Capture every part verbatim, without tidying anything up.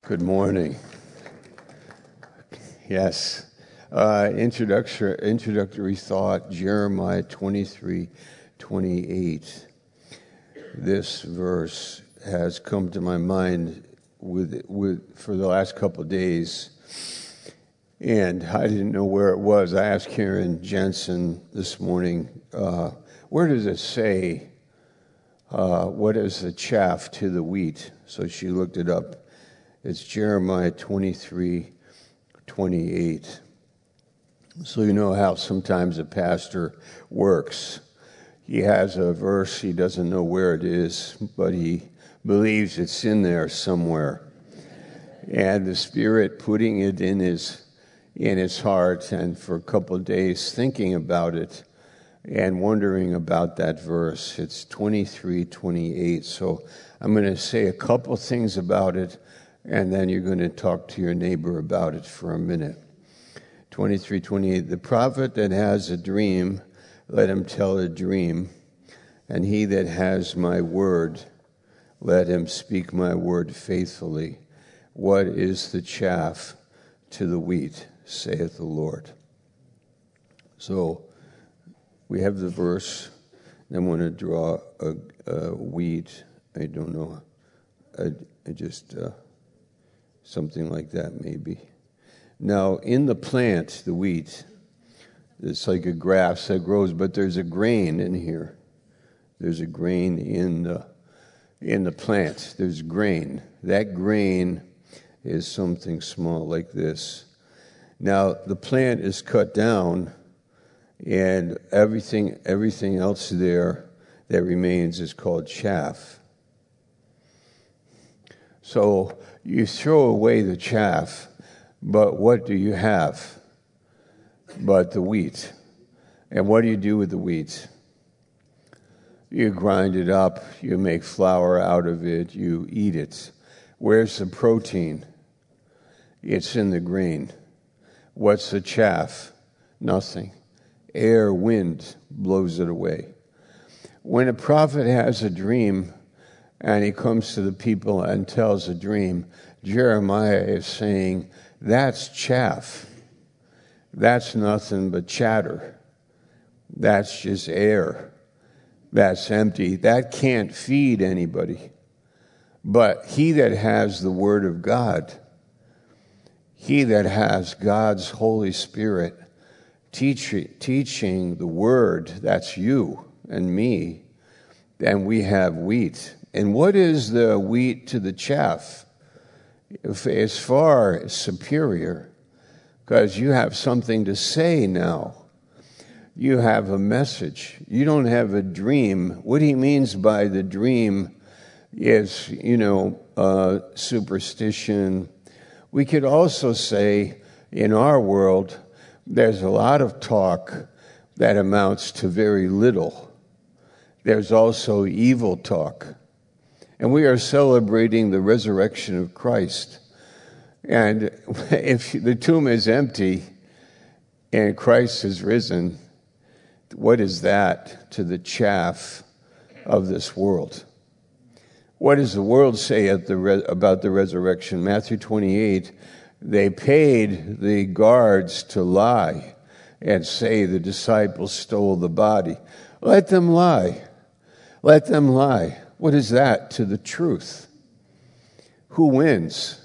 Good morning. Yes. Uh, introductory, introductory thought, Jeremiah twenty-three twenty-eight. This verse has come to my mind with, with for the last couple of days, and I didn't know where it was. I asked Karen Jensen this morning, uh, where does it say, uh, what is the chaff to the wheat? So she looked it up. It's Jeremiah twenty-three twenty-eight. So you know how sometimes a pastor works. He has a verse, he doesn't know where it is, but he believes it's in there somewhere. And the Spirit putting it in his in his heart, and for a couple of days thinking about it and wondering about that verse. It's twenty-three twenty-eight. So I'm going to say a couple things about it, and then you're going to talk to your neighbor about it for a minute. twenty-three twenty-eight. The prophet that has a dream, let him tell a dream. And he that has my word, let him speak my word faithfully. What is the chaff to the wheat, saith the Lord. So we have the verse. I'm going to draw a, a wheat. I don't know. I, I just... Uh, Something like that, maybe. Now, in the plant, the wheat, it's like a grass that grows, but there's a grain in here. There's a grain in the, in the plant. There's grain. That grain is something small like this. Now, the plant is cut down, and everything, everything else there that remains is called chaff. So you throw away the chaff, but what do you have but the wheat? And what do you do with the wheat? You grind it up, you make flour out of it, you eat it. Where's the protein? It's in the grain. What's the chaff? Nothing. Air, wind blows it away. When a prophet has a dream, and he comes to the people and tells a dream, Jeremiah is saying, that's chaff. That's nothing but chatter. That's just air. That's empty. That can't feed anybody. But he that has the word of God, he that has God's Holy Spirit teach, teaching the word, that's you and me, then we have wheat. And what is the wheat to the chaff? If as far superior, because you have something to say now. You have a message. You don't have a dream. What he means by the dream is, you know, uh, superstition. We could also say in our world, there's a lot of talk that amounts to very little. There's also evil talk. And we are celebrating the resurrection of Christ. And if the tomb is empty and Christ is risen, what is that to the chaff of this world? What does the world say at the re- about the resurrection? Matthew twenty-eight, they paid the guards to lie and say the disciples stole the body. Let them lie. Let them lie. What is that to the truth? Who wins?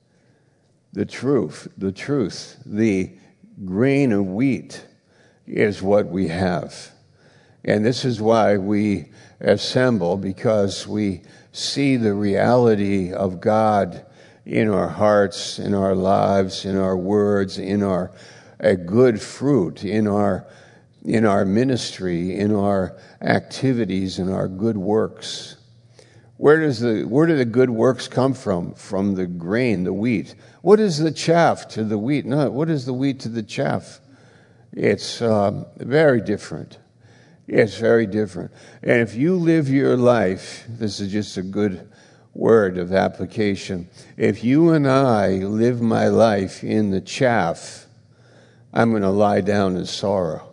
The truth. The truth. The grain of wheat is what we have. And this is why we assemble, because we see the reality of God in our hearts, in our lives, in our words, in our a good fruit, in our in our ministry, in our activities, in our good works. Where does the where do the good works come from? From the grain, the wheat. What is the chaff to the wheat? No, what is the wheat to the chaff? It's um, very different. It's very different. And if you live your life, this is just a good word of application. If you and I live my life in the chaff, I'm going to lie down in sorrow.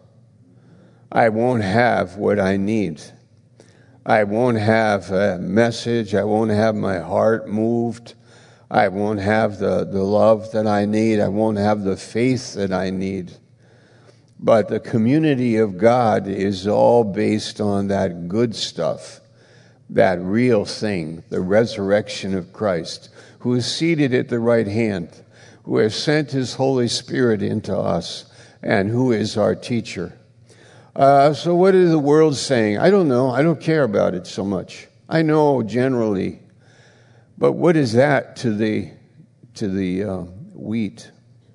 I won't have what I need. I won't have a message. I won't have my heart moved. I won't have the, the love that I need. I won't have the faith that I need. But the community of God is all based on that good stuff, that real thing, the resurrection of Christ, who is seated at the right hand, who has sent his Holy Spirit into us, and who is our teacher. Uh, so what is the world saying? I don't know. I don't care about it so much. I know generally. But what is that to the, to the uh, wheat?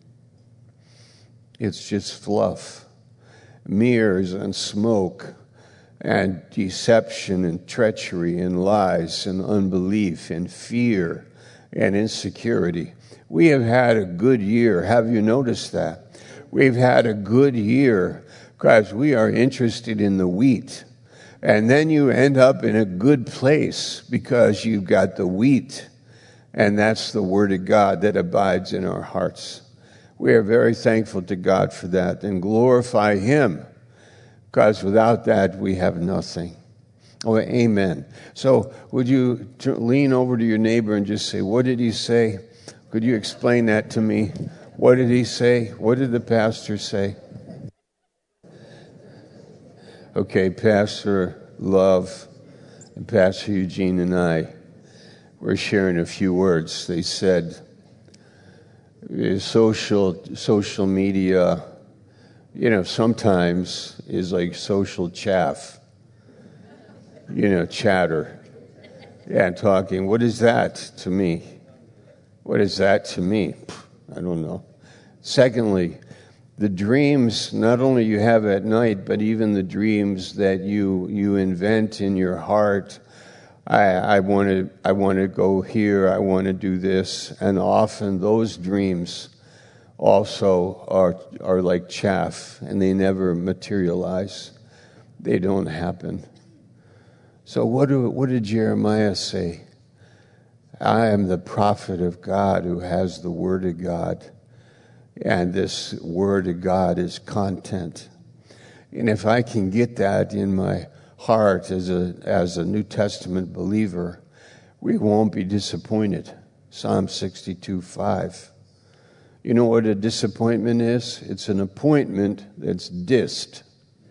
It's just fluff, mirrors and smoke, and deception and treachery and lies and unbelief and fear and insecurity. We have had a good year. Have you noticed that? We've had a good year because we are interested in the wheat. And then you end up in a good place because you've got the wheat. And that's the Word of God that abides in our hearts. We are very thankful to God for that and glorify Him, because without that we have nothing. Oh, amen. So would you t- lean over to your neighbor and just say, what did he say? Could you explain that to me? What did he say? What did the pastor say? Okay, Pastor Love and Pastor Eugene and I were sharing a few words. They said, social social media, you know, sometimes is like social chaff, you know, chatter. Yeah, talking. What is that to me? What is that to me? I don't know. Secondly, the dreams not only you have at night, but even the dreams that you you invent in your heart. I, I want to I want to go here. I want to do this, and often those dreams also are are like chaff, and they never materialize. They don't happen. So what do what did Jeremiah say? I am the prophet of God who has the Word of God, and this Word of God is content. And if I can get that in my heart as a as a New Testament believer, we won't be disappointed. Psalm sixty-two five. You know what a disappointment is? It's an appointment that's dissed.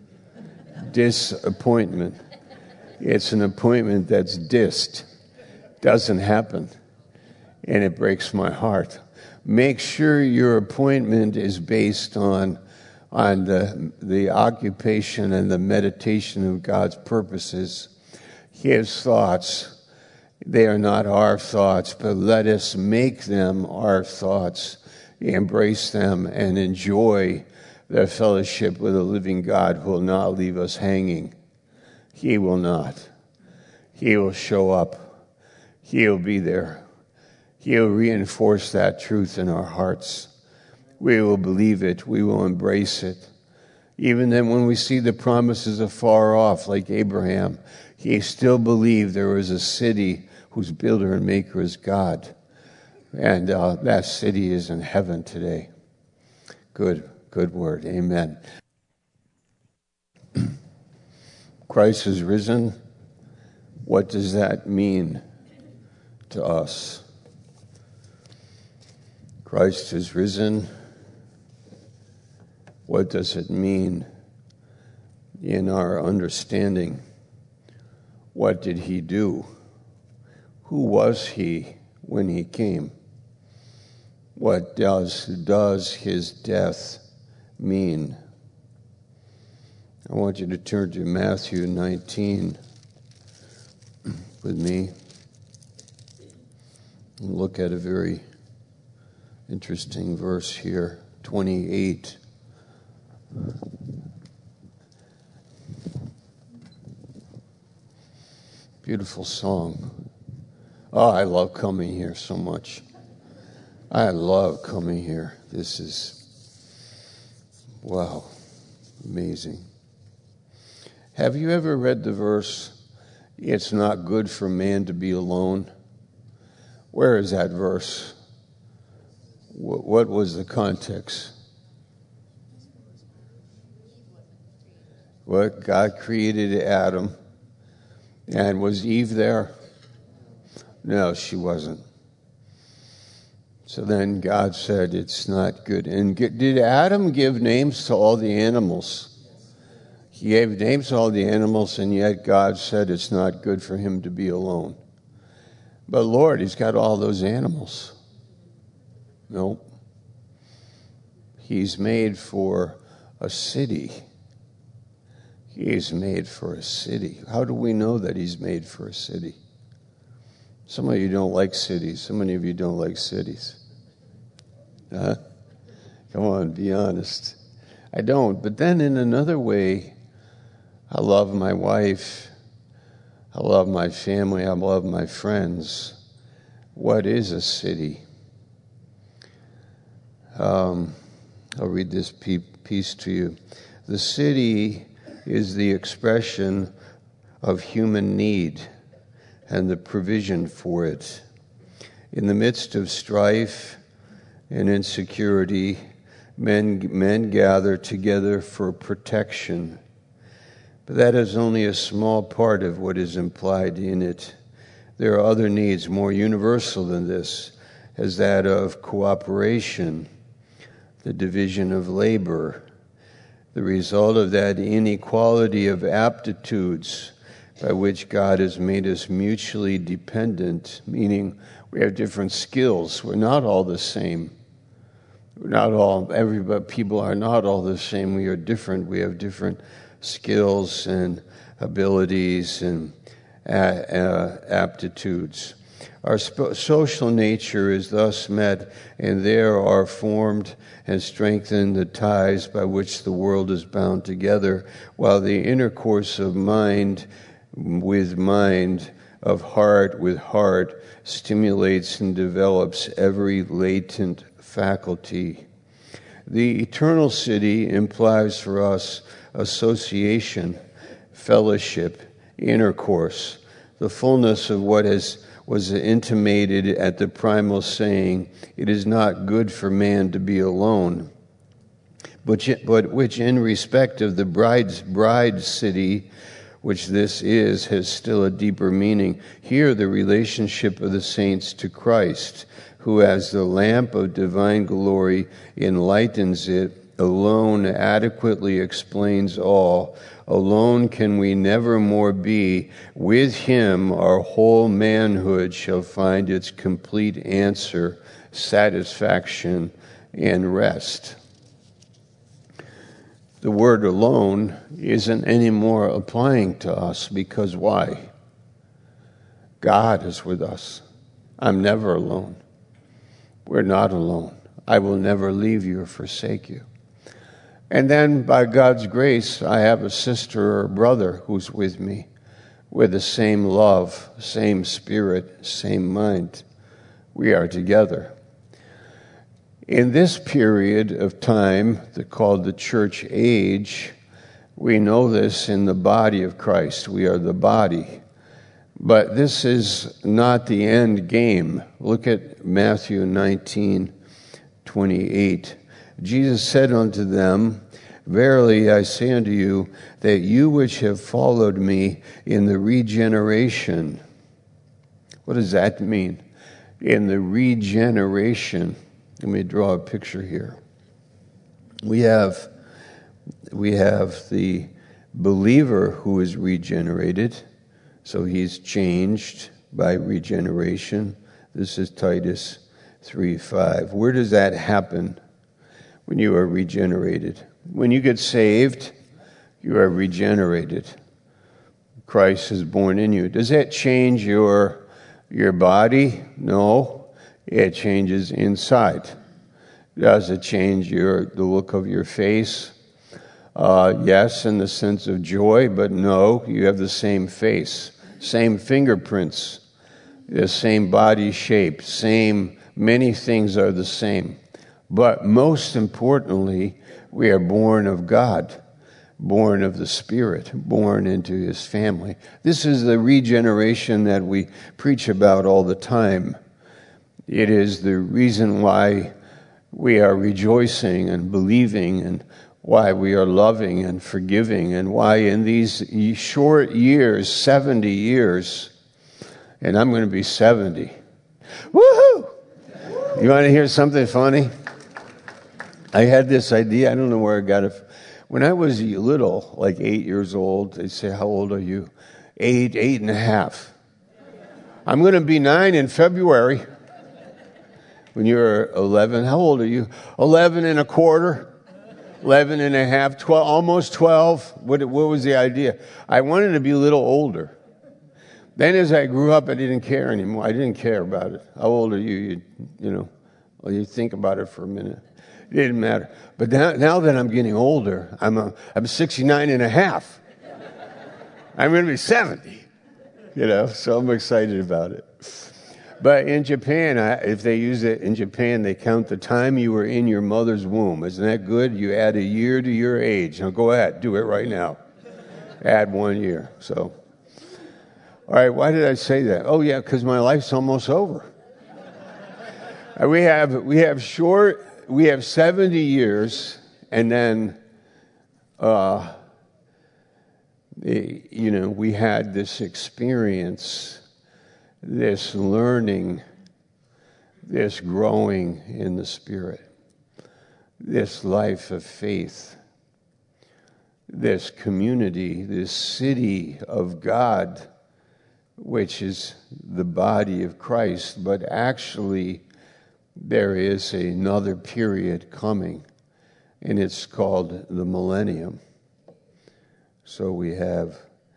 Disappointment. It's an appointment that's dissed. Doesn't happen. And it breaks my heart. Make sure your appointment is based on on the, the occupation and the meditation of God's purposes, His thoughts. They are not our thoughts, but let us make them our thoughts, embrace them, and enjoy the fellowship with a living God who will not leave us hanging. He will not. He will show up. He'll be there. He'll reinforce that truth in our hearts. We will believe it. We will embrace it. Even then when we see the promises afar off, like Abraham, he still believed there was a city whose builder and maker is God. And uh, that city is in heaven today. Good, good word. Amen. Christ is risen. What does that mean to us? Christ is risen. What does it mean in our understanding? What did he do? Who was he when he came? What does, does his death mean? I want you to turn to Matthew nineteen with me and look at a very interesting verse here, twenty-eight. Beautiful song. Oh, I love coming here so much. I love coming here. This is, wow, amazing. Have you ever read the verse, it's not good for man to be alone? Where is that verse? What was the context? What God created Adam, and was Eve there? No, she wasn't. So then God said, it's not good. And did Adam give names to all the animals? He gave names to all the animals, and yet God said it's not good for him to be alone. But Lord, he's got all those animals. Nope. He's made for a city. He's made for a city. How do we know that he's made for a city? Some of you don't like cities. So many of you don't like cities. Huh? Come on, be honest. I don't. But then in another way, I love my wife. I love my family. I love my friends. What is a city? Um, I'll read this piece to you. The city is the expression of human need and the provision for it. In the midst of strife and insecurity, men, men gather together for protection. But that is only a small part of what is implied in it. There are other needs more universal than this, as that of cooperation, the division of labor, the result of that inequality of aptitudes by which God has made us mutually dependent, meaning we have different skills. We're not all the same. We're not all, everybody, people are not all the same. We are different. We have different skills and abilities and uh, uh, aptitudes. Our sp- social nature is thus met, and there are formed and strengthened the ties by which the world is bound together, while the intercourse of mind with mind, of heart with heart, stimulates and develops every latent faculty. The eternal city implies for us association, fellowship, intercourse, the fullness of what has was intimated at the primal saying, "It is not good for man to be alone," but, but which in respect of the bride's bride city, which this is, has still a deeper meaning. Here, the relationship of the saints to Christ, who as the lamp of divine glory enlightens it, alone adequately explains all. Alone can we never more be. With him our whole manhood shall find its complete answer, satisfaction, and rest. The word alone isn't anymore applying to us because why? God is with us. I'm never alone. We're not alone. I will never leave you or forsake you. And then, by God's grace, I have a sister or a brother who's with me. We're the same love, same spirit, same mind. We are together. In this period of time called the church age, we know this in the body of Christ. We are the body. But this is not the end game. Look at Matthew nineteen twenty-eight. Jesus said unto them, "Verily I say unto you, that you which have followed me in the regeneration." What does that mean? In the regeneration. Let me draw a picture here. We have, we have the believer who is regenerated, so he's changed by regeneration. This is Titus three five. Where does that happen when you are regenerated? When you get saved, you are regenerated. Christ is born in you. Does that change your, your body? No. It changes inside. Does it change your the look of your face? Uh, yes, in the sense of joy, but no, you have the same face, same fingerprints, the same body shape, same, many things are the same. But most importantly, we are born of God, born of the Spirit, born into His family. This is the regeneration that we preach about all the time. It is the reason why we are rejoicing and believing, and why we are loving and forgiving, and why in these short years, seventy years, and I'm going to be seventy. Woohoo! You want to hear something funny? I had this idea. I don't know where I got it. When I was little, like eight years old, they'd say, how old are you? Eight, eight and a half. I'm going to be nine in February. When you're eleven, how old are you? Eleven and a quarter, eleven and a half, twelve, almost twelve. What, what was the idea? I wanted to be a little older. Then as I grew up, I didn't care anymore. I didn't care about it. How old are you? You, you know, well, you think about it for a minute. It didn't matter. But now, now that I'm getting older, I'm a, I'm sixty-nine and a half. I'm going to be seventy, you know, so I'm excited about it. But in Japan, I, if they use it in Japan, they count the time you were in your mother's womb. Isn't that good? You add a year to your age. Now go ahead, do it right now. Add one year. So, all right, why did I say that? Oh, yeah, because my life's almost over. we have we have short, we have seventy years, and then, uh, you know, we had this experience, this learning, this growing in the Spirit, this life of faith, this community, this city of God, which is the body of Christ. But actually, there is another period coming, and it's called the millennium. So we have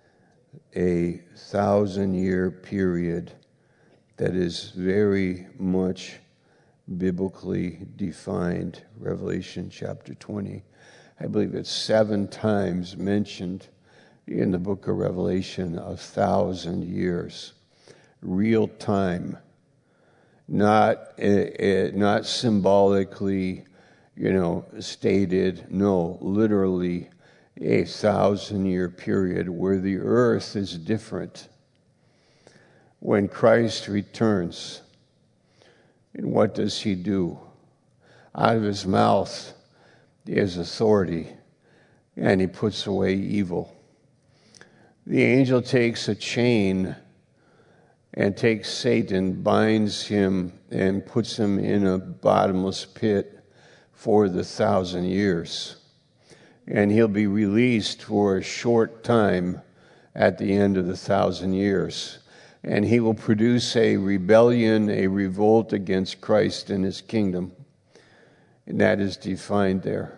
a thousand-year period that is very much biblically defined. Revelation chapter twenty. I believe it's seven times mentioned in the book of Revelation, a thousand years. Real time. Not, uh, uh, not symbolically, you know, stated. No, literally a thousand-year period where the earth is different. When Christ returns, and what does he do? Out of his mouth is authority, and he puts away evil. The angel takes a chain and takes Satan, binds him, and puts him in a bottomless pit for the thousand years. And he'll be released for a short time at the end of the thousand years. And he will produce a rebellion, a revolt against Christ and his kingdom. And that is defined there.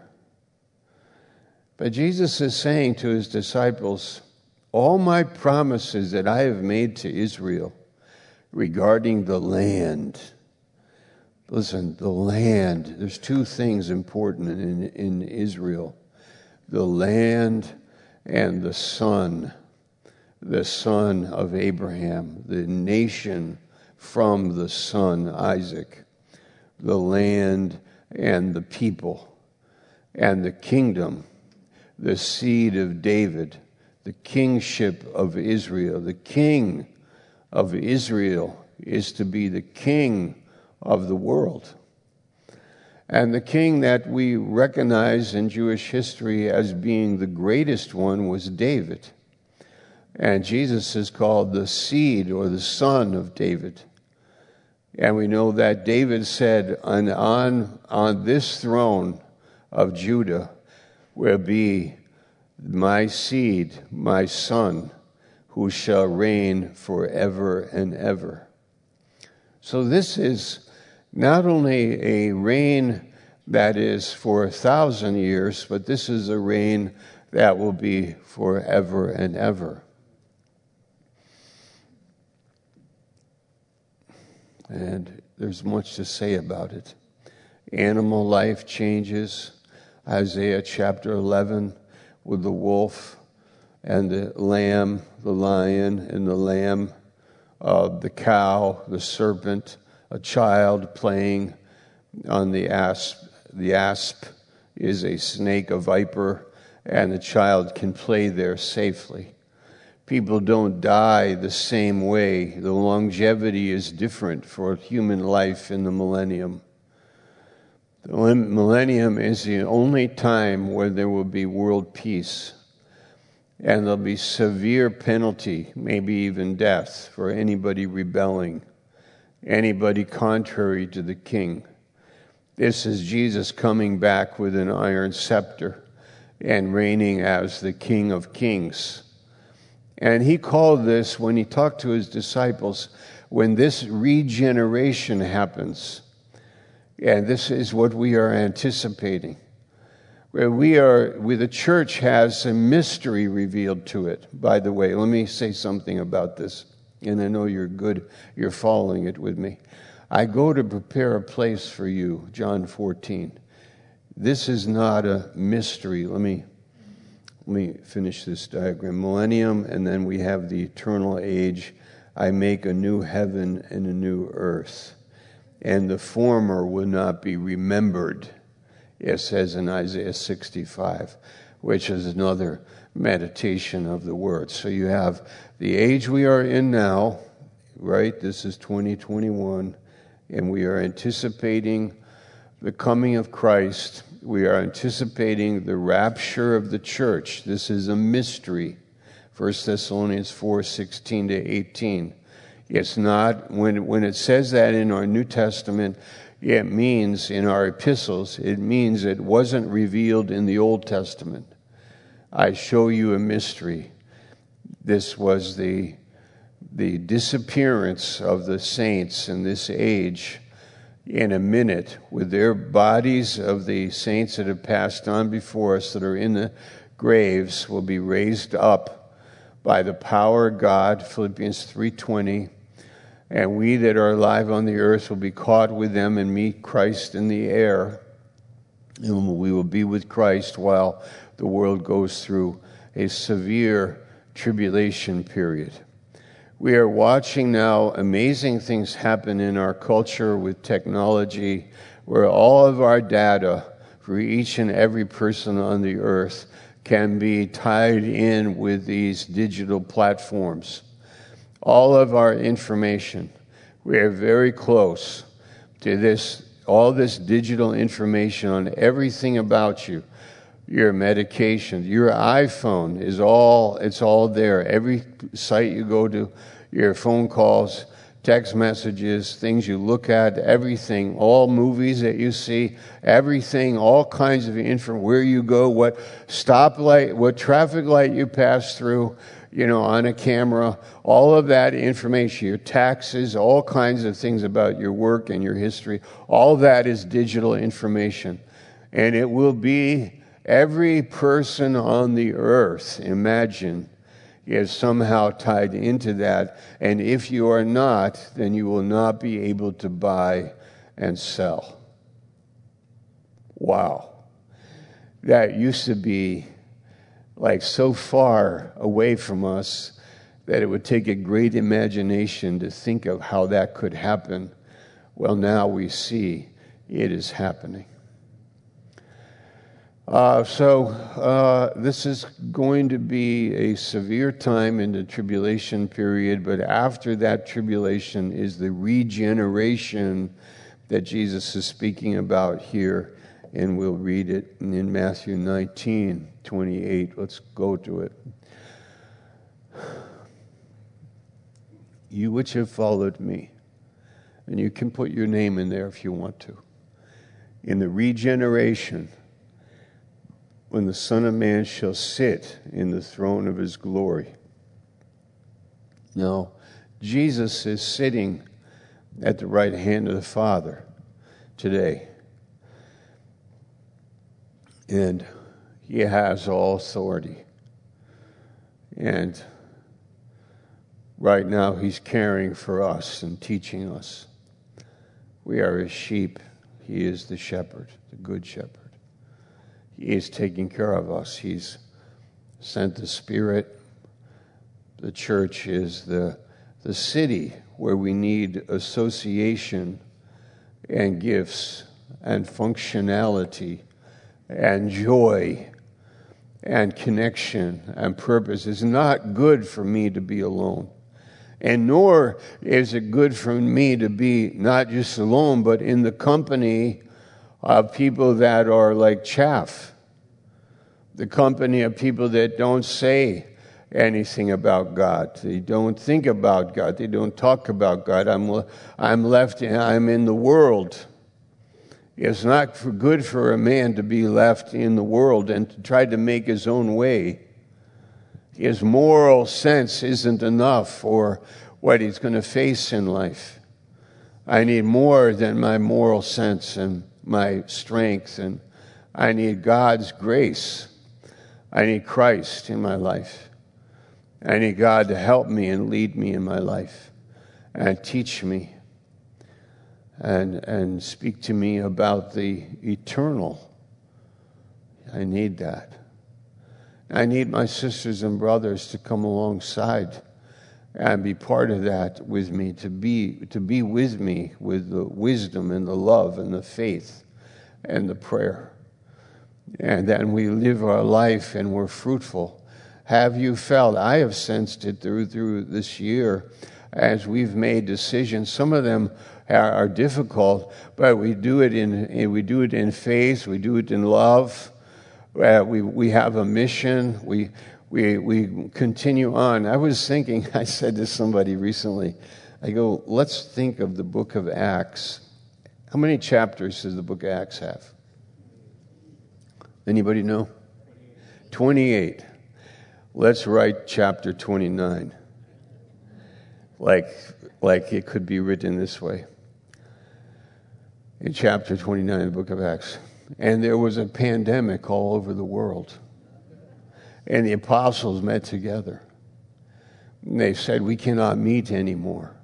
But Jesus is saying to his disciples, all my promises that I have made to Israel regarding the land. Listen, the land. There's two things important in, in Israel. The land and the son, the son of Abraham, the nation from the son Isaac, the land and the people, and the kingdom, the seed of David, the kingship of Israel. The king of Israel is to be the king of the world. And the king that we recognize in Jewish history as being the greatest one was David. And Jesus is called the seed or the son of David. And we know that David said, on, on, on this throne of Judah will be my seed, my son, who shall reign forever and ever. So this is not only a reign that is for a thousand years, but this is a reign that will be forever and ever. And there's much to say about it. Animal life changes. Isaiah chapter eleven with the wolf and the lamb, the lion and the lamb, uh, the cow, the serpent, a child playing on the asp. The asp is a snake, a viper, and the child can play there safely. People don't die the same way. The longevity is different for human life in the millennium. The millennium is the only time where there will be world peace. And there'll be severe penalty, maybe even death, for anybody rebelling anybody contrary to the king. This is Jesus coming back with an iron scepter and reigning as the King of Kings. And he called this, when he talked to his disciples, when this regeneration happens, and this is what we are anticipating, where we are, where the church has a mystery revealed to it. By the way, let me say something about this, and I know you're good, you're following it with me. I go to prepare a place for you, John fourteen. This is not a mystery. Let me let me finish this diagram. Millennium, and then we have the eternal age. I make a new heaven and a new earth, and the former will not be remembered, it says in Isaiah sixty-five, which is another meditation of the word. So you have the age we are in now, right? This is twenty twenty-one, and we are anticipating the coming of Christ. We are anticipating the rapture of the church. This is a mystery. First Thessalonians four, sixteen to eighteen. It's not, when, when it says that in our New Testament, it means in our epistles, it means it wasn't revealed in the Old Testament. I show you a mystery. This was the, the disappearance of the saints in this age in a minute, with their bodies of the saints that have passed on before us that are in the graves will be raised up by the power of God, Philippians three twenty, and we that are alive on the earth will be caught with them and meet Christ in the air, and we will be with Christ while the world goes through a severe tribulation period. We are watching now amazing things happen in our culture with technology, where all of our data for each and every person on the earth can be tied in with these digital platforms. All of our information, we are very close to this, all this digital information on everything about you. Your medication, your iPhone is all, it's all there. Every site you go to, your phone calls, text messages, things you look at, everything, all movies that you see, everything, all kinds of info, where you go, what stoplight, what traffic light you pass through, you know, on a camera, all of that information, your taxes, all kinds of things about your work and your history, all that is digital information. And it will be every person on the earth, imagine, is somehow tied into that. And if you are not, then you will not be able to buy and sell. Wow. That used to be like so far away from us that it would take a great imagination to think of how that could happen. Well, now we see it is happening. Uh, so uh, this is going to be a severe time in the tribulation period, but after that tribulation is the regeneration that Jesus is speaking about here, and we'll read it in Matthew nineteen twenty-eight. Let's go to it. You which have followed me, and you can put your name in there if you want to, in the regeneration, when the Son of Man shall sit in the throne of his glory. Now, Jesus is sitting at the right hand of the Father today. And he has all authority. And right now he's caring for us and teaching us. We are his sheep. He is the shepherd, the good shepherd. He is taking care of us. He's sent the Spirit. The church is the, the city where we need association and gifts and functionality and joy and connection and purpose. It's not good for me to be alone. And nor is it good for me to be not just alone, but in the company of people that are like chaff, the company of people that don't say anything about God. They don't think about God. They don't talk about God. I'm, I'm left, I'm in the world. It's not for good for a man to be left in the world and to try to make his own way. His moral sense isn't enough for what he's going to face in life. I need more than my moral sense and my strength, and I need God's grace. I need Christ in my life. I need God to help me and lead me in my life and teach me and, and speak to me about the eternal. I need that. I need my sisters and brothers to come alongside and be part of that with me, to be to be with me with the wisdom and the love and the faith and the prayer. And then we live our life and we're fruitful. Have you felt, I have sensed it through through this year as we've made decisions. Some of them are, are difficult, but we do it in we do it in faith, we do it in love. Uh, we we have a mission. We we we continue on. I was thinking. I said to somebody recently, I go, let's think of the book of Acts. How many chapters does the book of Acts have? Anybody know? twenty-eight. Let's write chapter twenty-nine. Like like it could be written this way. In chapter twenty-nine of the book of Acts. And there was a pandemic all over the world. And the apostles met together. And they said, we cannot meet anymore.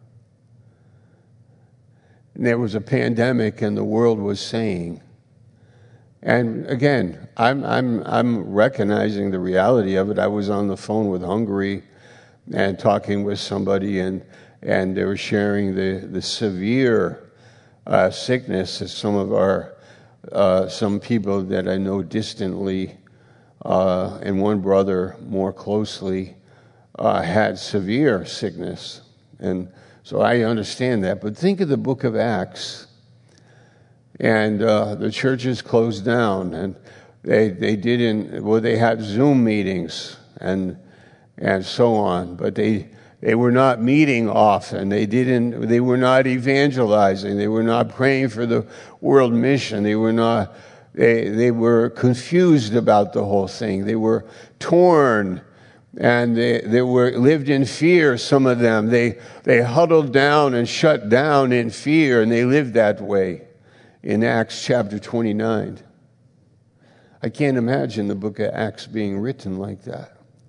And there was a pandemic and the world was saying, and again, I'm I'm I'm recognizing the reality of it. I was on the phone with Hungary and talking with somebody, and and they were sharing the, the severe uh, sickness that some of our Uh, some people that I know distantly, uh, and one brother more closely, uh, had severe sickness. And so I understand that. But think of the book of Acts. And uh, the churches closed down. And they they didn't, well, they had Zoom meetings and and so on. But they they were not meeting often. They didn't. They were not evangelizing. They were not praying for the world mission. They were not. They they were confused about the whole thing. They were torn, and they they were lived in fear. Some of them. They they huddled down and shut down in fear, and they lived that way. In Acts chapter twenty-nine, I can't imagine the book of Acts being written like that.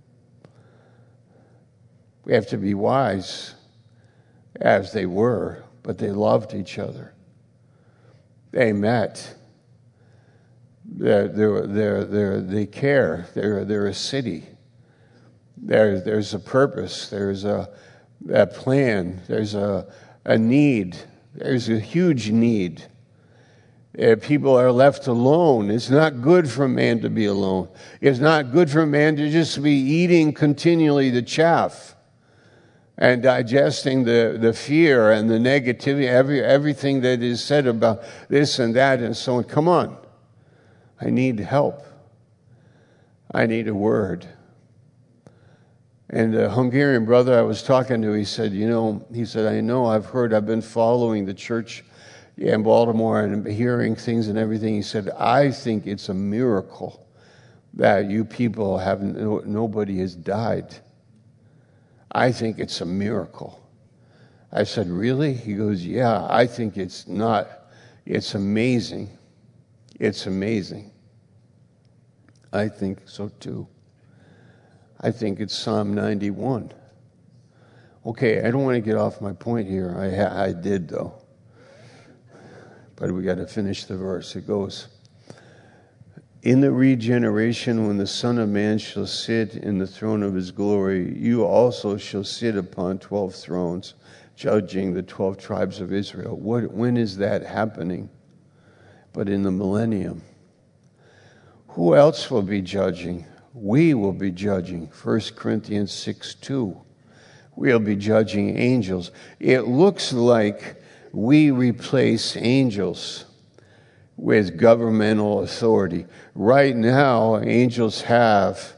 We have to be wise, as they were, but they loved each other. They met. They're, they're, they're, they're, they care. They're, they're a city. There, there's a purpose. There's a, a plan. There's a, a need. There's a huge need. Uh, people are left alone. It's not good for a man to be alone. It's not good for a man to just be eating continually the chaff and digesting the, the fear and the negativity, every everything that is said about this and that and so on. Come on. I need help. I need a word. And the Hungarian brother I was talking to, he said, you know, he said, I know, I've heard, I've been following the church in Baltimore and hearing things and everything. He said, I think it's a miracle that you people have, no, nobody has died. I think it's a miracle. I said, really? He goes, yeah, I think it's not. It's amazing. It's amazing. I think so too. I think it's Psalm ninety-one. Okay, I don't want to get off my point here. I, I did, though. But we got to finish the verse. It goes, in the regeneration, when the Son of Man shall sit in the throne of his glory, you also shall sit upon twelve thrones, judging the twelve tribes of Israel. What, when is that happening? But in the millennium. Who else will be judging? We will be judging. First Corinthians six two. We'll be judging angels. It looks like we replace angels with governmental authority. Right now, angels have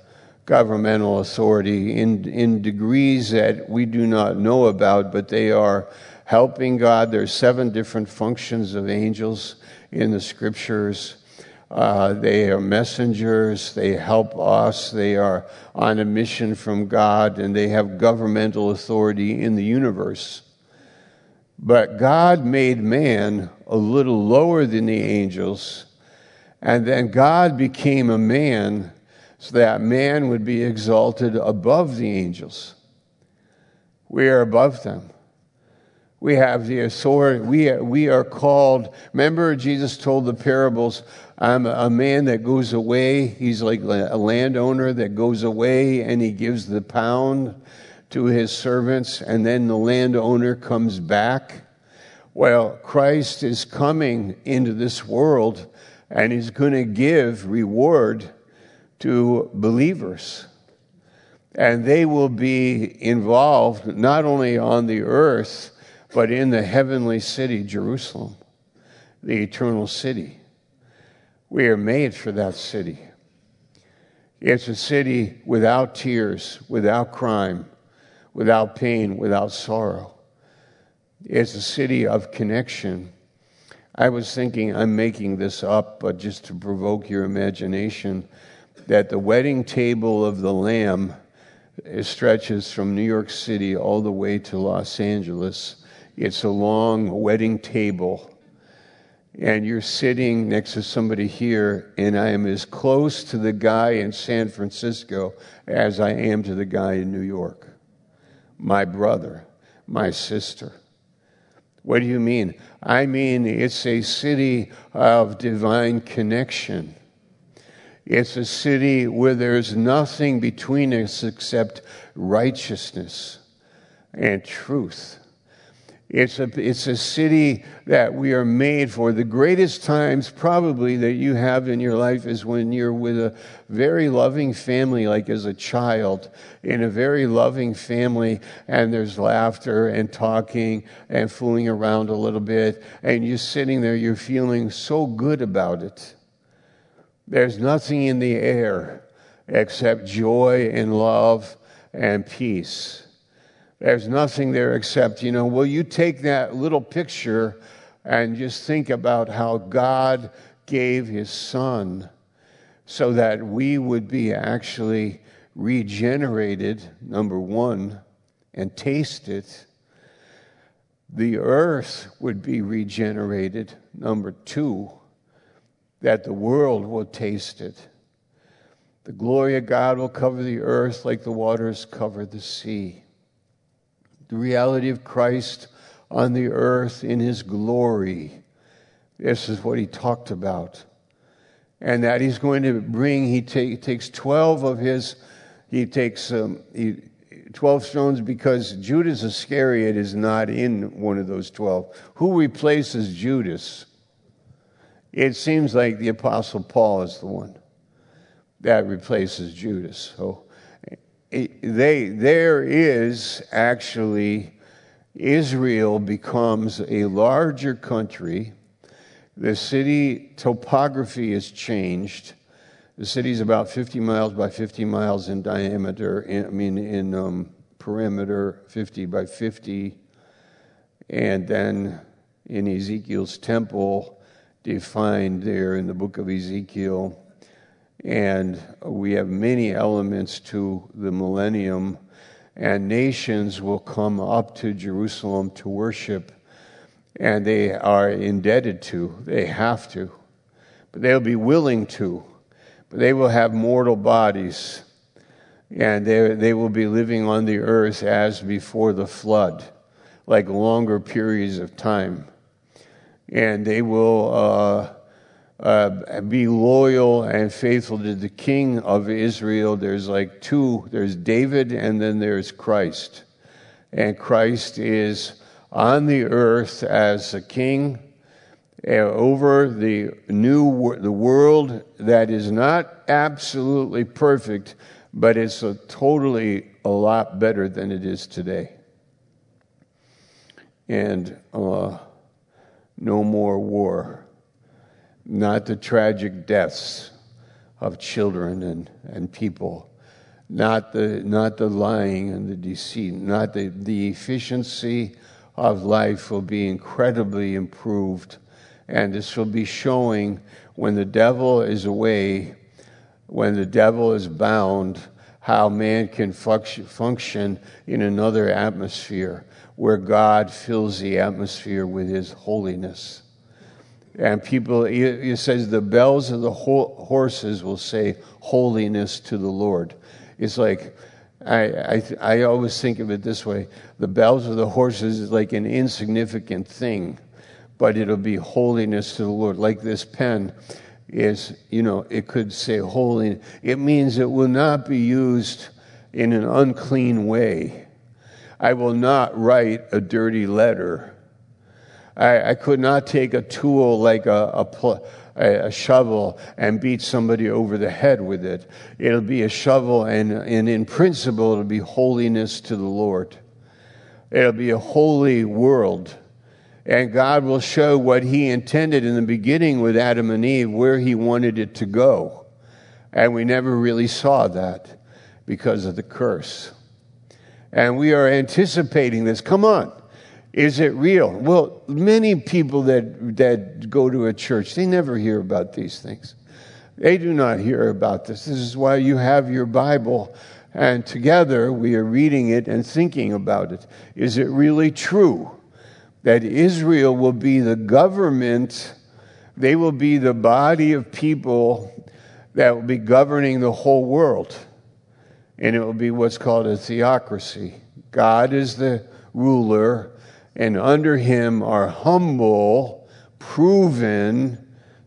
governmental authority in, in degrees that we do not know about, but they are helping God. There's seven different functions of angels in the scriptures. Uh, they are messengers. They help us. They are on a mission from God, and they have governmental authority in the universe. But God made man a little lower than the angels, and then God became a man so that man would be exalted above the angels. We are above them. We have the authority. We are, we are called. Remember, Jesus told the parables, I'm a man that goes away. He's like a landowner that goes away and he gives the pound to his servants, and then the landowner comes back. Well, Christ is coming into this world and he's going to give reward to believers. And they will be involved not only on the earth, but in the heavenly city, Jerusalem, the eternal city. We are made for that city. It's a city without tears, without crime, without pain, without sorrow. It's a city of connection. I was thinking, I'm making this up, but just to provoke your imagination, that the wedding table of the Lamb stretches from New York City all the way to Los Angeles. It's a long wedding table. And you're sitting next to somebody here, and I am as close to the guy in San Francisco as I am to the guy in New York. My brother, my sister. What do you mean? I mean, it's a city of divine connection. It's a city where there's nothing between us except righteousness and truth. It's a, it's a city that we are made for. The greatest times probably that you have in your life is when you're with a very loving family, like as a child, in a very loving family, and there's laughter and talking and fooling around a little bit, and you're sitting there, you're feeling so good about it. There's nothing in the air except joy and love and peace. There's nothing there except, you know, will you take that little picture and just think about how God gave his son so that we would be actually regenerated, number one, and taste it. The earth would be regenerated, number two, that the world will taste it. The glory of God will cover the earth like the waters cover the sea. The reality of Christ on the earth in his glory. This is what he talked about. And that he's going to bring, he take, takes twelve of his, he takes um, he, twelve stones because Judas Iscariot is not in one of those twelve. Who replaces Judas? It seems like the Apostle Paul is the one that replaces Judas. So they, there is actually, Israel becomes a larger country. The city topography is changed. The city is about fifty miles by fifty miles in diameter. In, I mean, in um, perimeter, fifty by fifty. And then in Ezekiel's temple, defined there in the book of Ezekiel. And we have many elements to the millennium, and nations will come up to Jerusalem to worship, and they are indebted to, they have to, but they'll be willing to, but they will have mortal bodies, and they, they will be living on the earth as before the flood, like longer periods of time. And they will uh, uh, be loyal and faithful to the King of Israel. There's like two. There's David and then there's Christ. And Christ is on the earth as a king uh, over the new the world that is not absolutely perfect, but it's a totally a lot better than it is today. And uh no more war, not the tragic deaths of children and, and people not the not the lying and the deceit, not the, the efficiency of life will be incredibly improved. And this will be showing when the devil is away, when the devil is bound, how man can function in another atmosphere where God fills the atmosphere with his holiness. And people, it says the bells of the horses will say holiness to the Lord. It's like, I, I I always think of it this way. The bells of the horses is like an insignificant thing, but it'll be holiness to the Lord. Like this pen is, you know, it could say holy. It means it will not be used in an unclean way. I will not write a dirty letter. I, I could not take a tool like a, a, pl- a shovel and beat somebody over the head with it. It'll be a shovel, and, and in principle, it'll be holiness to the Lord. It'll be a holy world. And God will show what he intended in the beginning with Adam and Eve, where he wanted it to go. And we never really saw that because of the curse. And we are anticipating this. Come on. Is it real? Well, many people that that go to a church, they never hear about these things. They do not hear about this. This is why you have your Bible, and together we are reading it and thinking about it. Is it really true that Israel will be the government, they will be the body of people that will be governing the whole world? And it will be what's called a theocracy. God is the ruler, and under him are humble, proven,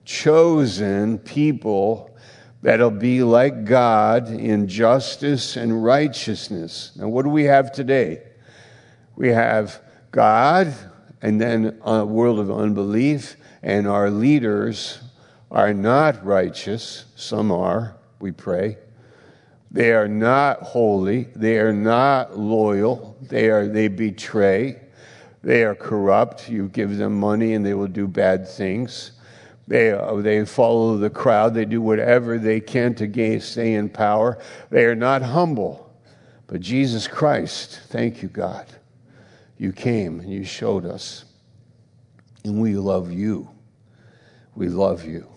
chosen people that'll be like God in justice and righteousness. Now, what do we have today? We have God, and then a world of unbelief, and our leaders are not righteous. Some are, we pray. They are not holy. They are not loyal. They are they betray. They are corrupt. You give them money and they will do bad things. They uh, they follow the crowd. They do whatever they can to gain, stay in power. They are not humble. But Jesus Christ, thank you, God. You came and you showed us. And we love you. We love you.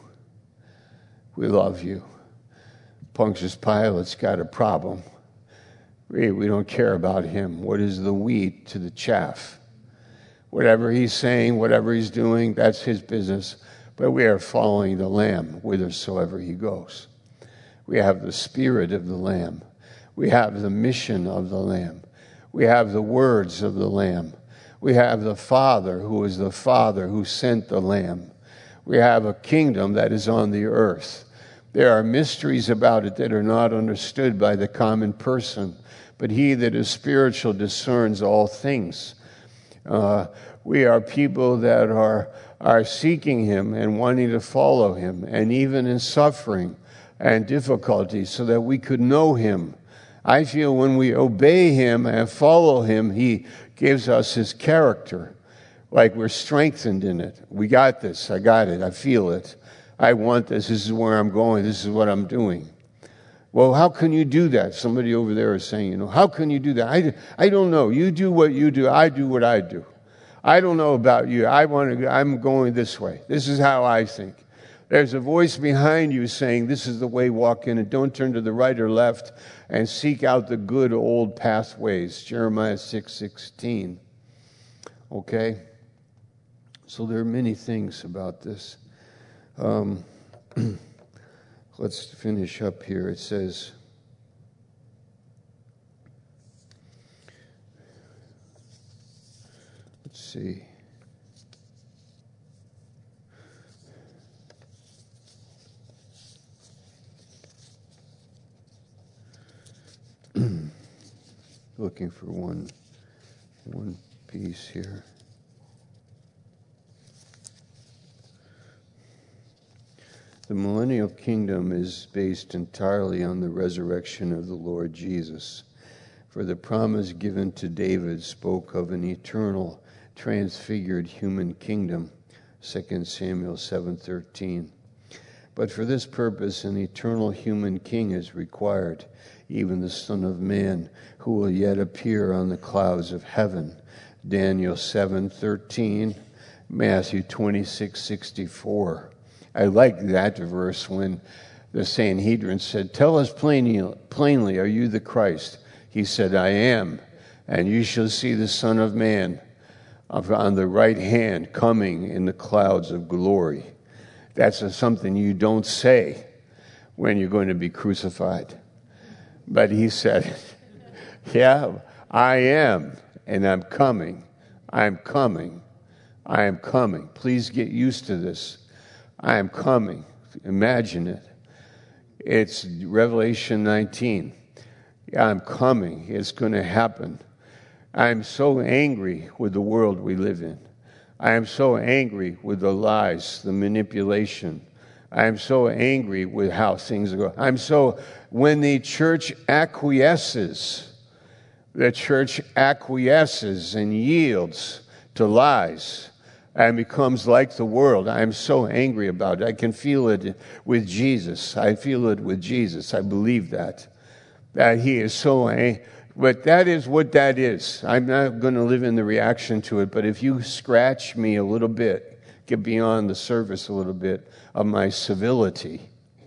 We love you. Pontius Pilate's got a problem. We, we don't care about him. What is the wheat to the chaff? Whatever he's saying, whatever he's doing, that's his business. But we are following the Lamb whithersoever he goes. We have the Spirit of the Lamb. We have the mission of the Lamb. We have the words of the Lamb. We have the Father who is the Father who sent the Lamb. We have a kingdom that is on the earth. There are mysteries about it that are not understood by the common person, but he that is spiritual discerns all things. Uh, we are people that are, are seeking him and wanting to follow him, and even in suffering and difficulty, so that we could know him. I feel when we obey him and follow him, he gives us his character, like we're strengthened in it. We got this. I got it. I feel it. I want this. This is where I'm going. This is what I'm doing. Well, how can you do that? Somebody over there is saying, you know, how can you do that? I, I don't know. You do what you do. I do what I do. I don't know about you. I want to. I'm going this way. This is how I think. There's a voice behind you saying, this is the way, walk in, and don't turn to the right or left, and seek out the good old pathways. Jeremiah six sixteen. Okay? So there are many things about this. Um, let's finish up here. It says, let's see. Looking for one, one piece here. The millennial kingdom is based entirely on the resurrection of the Lord Jesus. For the promise given to David spoke of an eternal, transfigured human kingdom, Second Samuel seven thirteen. But for this purpose an eternal human king is required, even the Son of Man, who will yet appear on the clouds of heaven. Daniel seven thirteen, Matthew twenty-six sixty-four. I like that verse when the Sanhedrin said, "Tell us plainly, plainly, are you the Christ?" He said, "I am, and you shall see the Son of Man on the right hand coming in the clouds of glory." That's a, something you don't say when you're going to be crucified. But he said, yeah, I am, and I'm coming. I'm coming. I am coming. Please get used to this. I am coming. Imagine it. It's Revelation nineteen. I'm coming. It's going to happen. I'm so angry with the world we live in. I am so angry with the lies, the manipulation. I am so angry with how things are going. I'm so, when the church acquiesces, the church acquiesces and yields to lies and becomes like the world. I am so angry about it. I can feel it with Jesus. I feel it with Jesus. I believe that. That he is so angry. But that is what that is. I'm not going to live in the reaction to it, but if you scratch me a little bit, get beyond the surface a little bit of my civility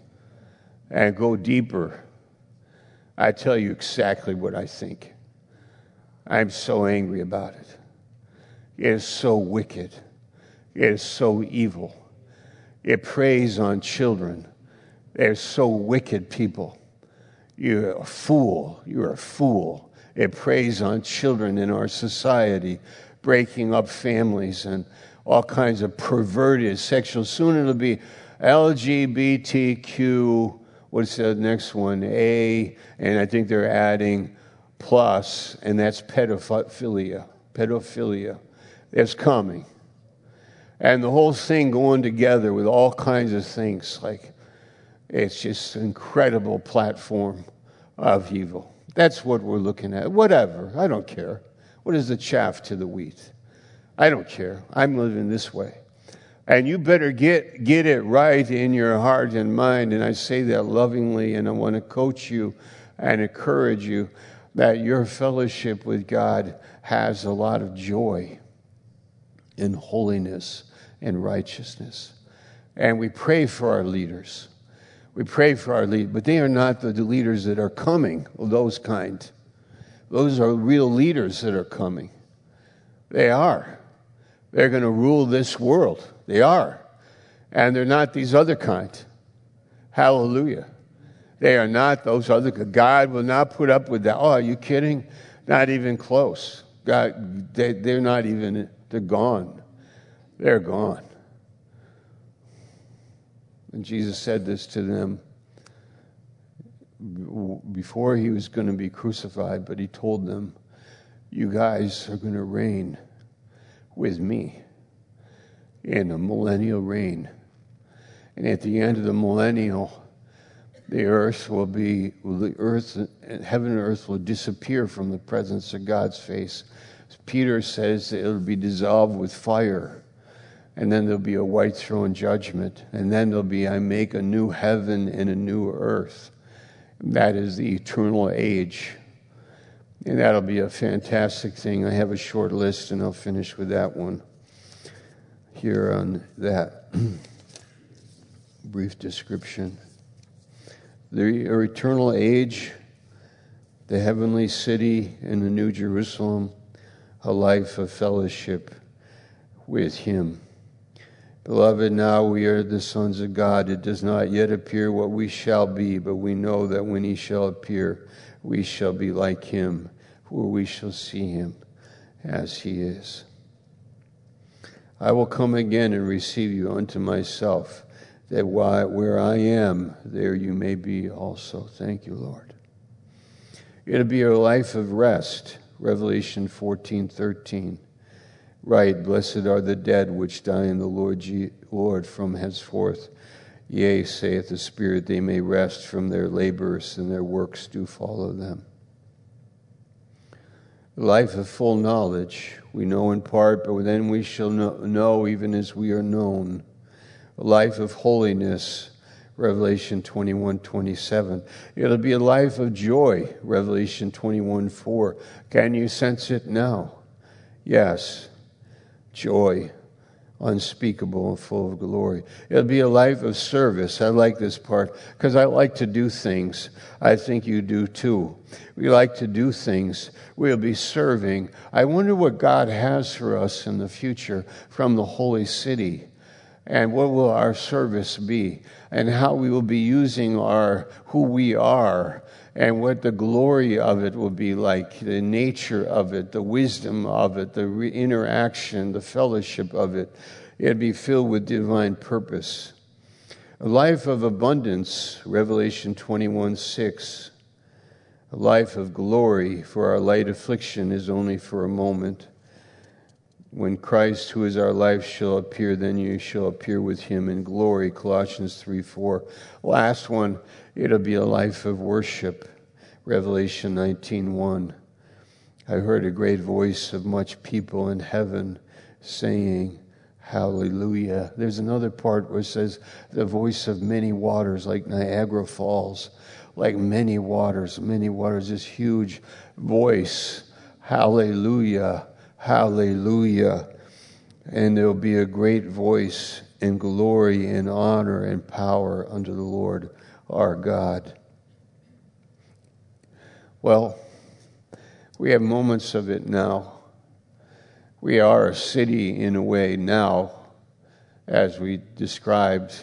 and go deeper, I tell you exactly what I think. I'm so angry about it. It is so wicked. It is so evil. It preys on children. They're so wicked people. You're a fool. You're a fool. It preys on children in our society, breaking up families and all kinds of perverted sexual. Soon it'll be L G B T Q, what's the next one? A, and I think they're adding plus, and that's pedophilia. Pedophilia. It's coming. And the whole thing going together with all kinds of things like, it's just an incredible platform of evil. That's what we're looking at. Whatever. I don't care. What is the chaff to the wheat? I don't care. I'm living this way. And you better get, get it right in your heart and mind. And I say that lovingly, and I want to coach you and encourage you that your fellowship with God has a lot of joy and holiness and righteousness. And we pray for our leaders. We pray for our leaders, but they are not the leaders that are coming, those kind. Those are real leaders that are coming. They are. They're going to rule this world. They are. And they're not these other kind. Hallelujah. They are not those other. God will not put up with that. Oh, are you kidding? Not even close. God, they, they're not even, they're gone. They're gone. And Jesus said this to them before he was going to be crucified, but he told them, you guys are going to reign with me in a millennial reign. And at the end of the millennial, the earth will be, the earth, heaven and earth will disappear from the presence of God's face. Peter says that it'll be dissolved with fire. And then there'll be a white throne judgment. And then there'll be, I make a new heaven and a new earth. That is the eternal age. And that'll be a fantastic thing. I have a short list, and I'll finish with that one here on that brief description. The eternal age, the heavenly city and the New Jerusalem, a life of fellowship with him. Beloved, now we are the sons of God. It does not yet appear what we shall be, but we know that when he shall appear, we shall be like him, for we shall see him as he is. I will come again and receive you unto myself, that while, where I am, there you may be also. Thank you, Lord. It'll be a life of rest, Revelation fourteen thirteen. Right, blessed are the dead which die in the Lord, G- Lord from henceforth. Yea, saith the Spirit, they may rest from their labors, and their works do follow them. Life of full knowledge. We know in part, but then we shall know, know even as we are known. A life of holiness, Revelation twenty-one twenty-seven. It'll be a life of joy, Revelation twenty-one four. Can you sense it now? Yes, joy, unspeakable and full of glory. It'll be a life of service. I like this part because I like to do things. I think you do too. We like to do things. We'll be serving. I wonder what God has for us in the future from the holy city. And what will our service be? And how we will be using our who we are, and what the glory of it will be like, the nature of it, the wisdom of it, the re- interaction, the fellowship of it. It'll be filled with divine purpose. A life of abundance, Revelation twenty-one six. A life of glory, for our light affliction is only for a moment. When Christ, who is our life, shall appear, then you shall appear with him in glory, Colossians three four. Last one, it'll be a life of worship, Revelation nineteen one. I heard a great voice of much people in heaven saying, hallelujah. There's another part where it says, the voice of many waters, like Niagara Falls, like many waters, many waters, this huge voice, hallelujah. Hallelujah. And there will be a great voice in glory and honor and power unto the Lord our God. Well, we have moments of it now. We are a city in a way now, as we described.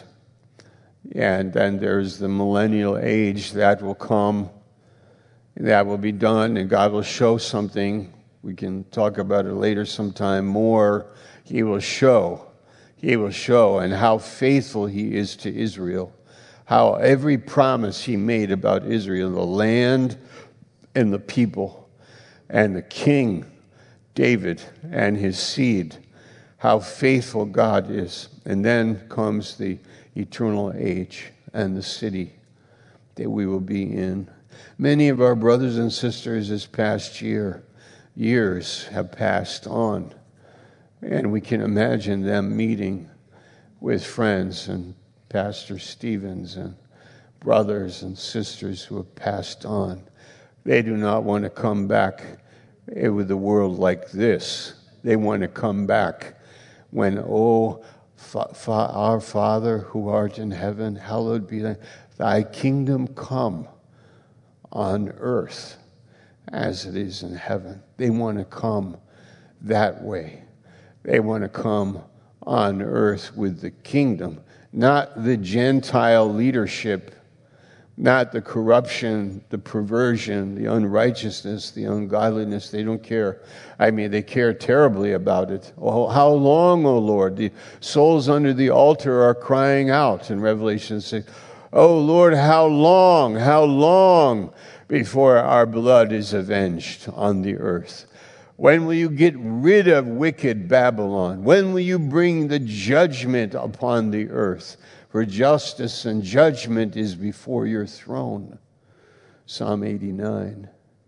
And then there's the millennial age that will come, that will be done, and God will show something. We can talk about it later sometime more. He will show. He will show and how faithful he is to Israel. How every promise he made about Israel, the land and the people and the king, David and his seed, how faithful God is. And then comes the eternal age and the city that we will be in. Many of our brothers and sisters this past year, years have passed on, and we can imagine them meeting with friends and Pastor Stevens and brothers and sisters who have passed on. They do not want to come back with the world like this. They want to come back when, oh, fa- fa- our Father who art in heaven, hallowed be thy, thy kingdom come on earth as it is in heaven. They want to come that way. They want to come on earth with the kingdom, not the Gentile leadership, not the corruption, the perversion, the unrighteousness, the ungodliness. They don't care. I mean, they care terribly about it. Oh, how long, O Lord? The souls under the altar are crying out in Revelation six. Oh Lord, how long, how long before our blood is avenged on the earth? When will you get rid of wicked Babylon? When will you bring the judgment upon the earth? For justice and judgment is before your throne. Psalm eighty-nine.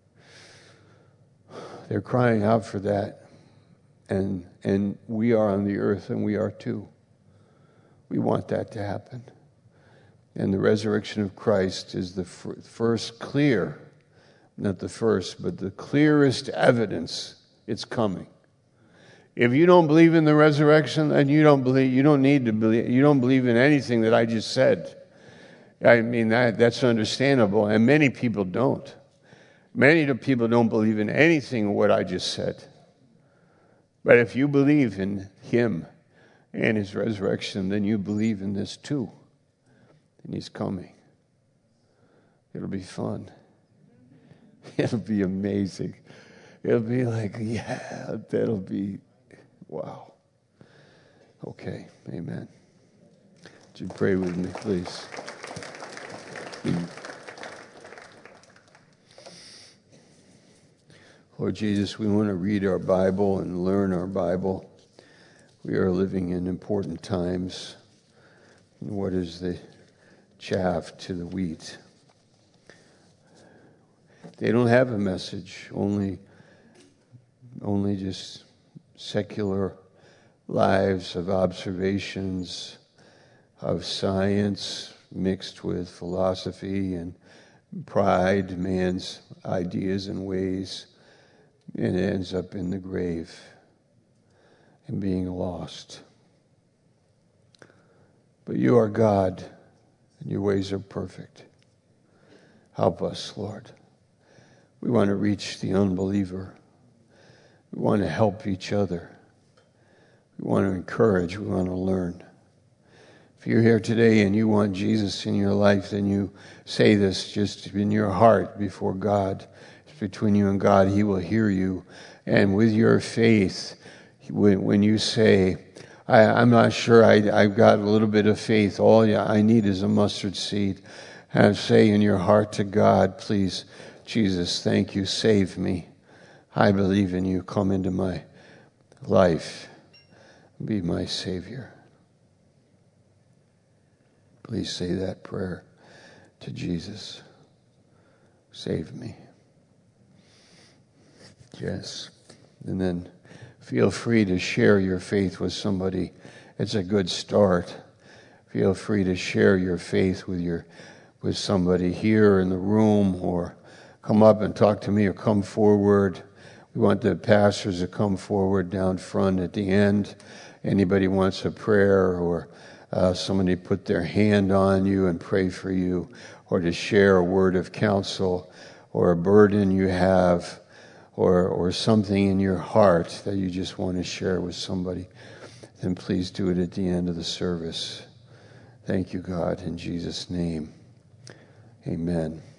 They're crying out for that. And, and we are on the earth, and we are too. We want that to happen. And the resurrection of Christ is the first clear, not the first, but the clearest evidence it's coming. If you don't believe in the resurrection, then you don't believe, you don't need to believe, you don't believe in anything that I just said. I mean, that, that's understandable, and many people don't. Many people don't believe in anything of what I just said. But if you believe in him and his resurrection, then you believe in this too. And he's coming. It'll be fun. It'll be amazing. It'll be like, yeah, that'll be, wow. Okay, amen. Would you pray with me, please? Lord Jesus, we want to read our Bible and learn our Bible. We are living in important times. What is the chaff to the wheat? They don't have a message, only, only just secular lives of observations, of science, mixed with philosophy and pride, man's ideas and ways, and it ends up in the grave and being lost. But you are God, and your ways are perfect. Help us, Lord. We want to reach the unbeliever. We want to help each other. We want to encourage. We want to learn. If you're here today and you want Jesus in your life, then you say this just in your heart before God. It's between you and God. He will hear you. And with your faith, when, when you say, I, I'm not sure, I, I've got a little bit of faith. All I need is a mustard seed. And say in your heart to God, please, Jesus, thank you, save me. I believe in you. Come into my life. Be my Savior. Please say that prayer to Jesus. Save me. Yes. And then feel free to share your faith with somebody. It's a good start. Feel free to share your faith with your with somebody here in the room, or come up and talk to me, or come forward. We want the pastors to come forward down front at the end. Anybody wants a prayer, or uh, somebody put their hand on you and pray for you, or to share a word of counsel, or a burden you have, or or something in your heart that you just want to share with somebody, then please do it at the end of the service. Thank you, God, in Jesus' name. Amen.